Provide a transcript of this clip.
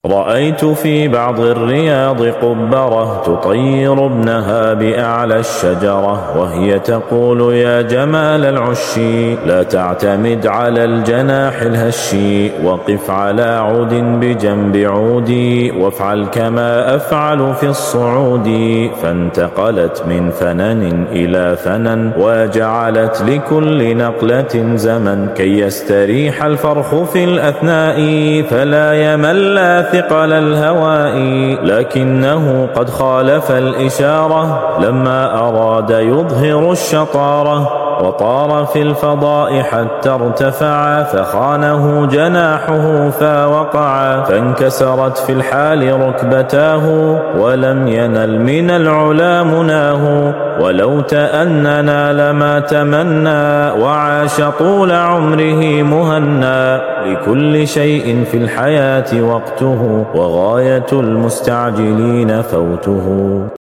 رأيت في بعض الرياض قبرة تطير ابنها بأعلى الشجرة، وهي تقول يا جمال العشي لا تعتمد على الجناح الهشي، وقف على عود بجنب عودي وافعل كما أفعل في الصعود. فانتقلت من فنن إلى فنن، وجعلت لكل نقلة زمن، كي يستريح الفرخ في الأثناء فلا يمل ثقل الهواء. لكنه قد خالف الإشارة لما أراد يظهر الشطارة، وطار في الفضاء حتى ارتفع، فخانه جناحه فوقع، فانكسرت في الحال ركبتاه، ولم ينل من العلا مناه. ولو تأننا لما تمنى، وعاش طول عمره مهنا. لكل شيء في الحياة وقته، وغاية المستعجلين فوته.